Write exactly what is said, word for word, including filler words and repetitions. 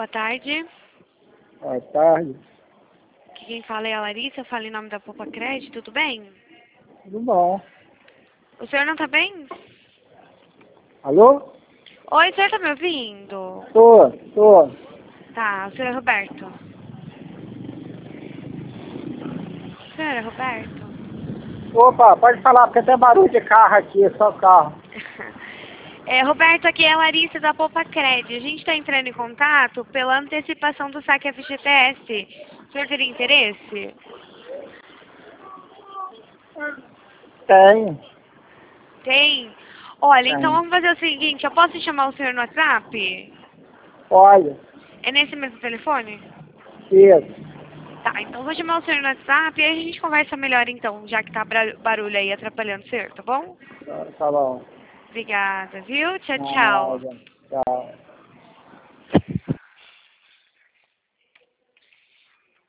boa tarde. Boa tarde. Aqui quem fala é a Larissa, eu falo em nome da Poupa Crédito, tudo bem? Tudo bom. O senhor não tá bem? Alô? Oi, o senhor tá me ouvindo? Tô, tô. Tá, o senhor é Roberto. O senhor é Roberto? Opa, pode falar, porque tem barulho de carro aqui, só carro. É, Roberto, aqui é a Larissa da Poupa Crédito. A gente está entrando em contato pela antecipação do saque F G T S. O senhor teria interesse? Tem. Tem? Olha, então Tem. vamos fazer o seguinte, eu posso chamar o senhor no WhatsApp? Olha, É nesse mesmo telefone? isso. Tá, então eu vou chamar o senhor no WhatsApp e aí a gente conversa melhor então, já que tá bra- barulho aí atrapalhando o senhor, tá bom? Tá, tá bom. Obrigada, viu? Tchau, tchau. Nada. Tchau.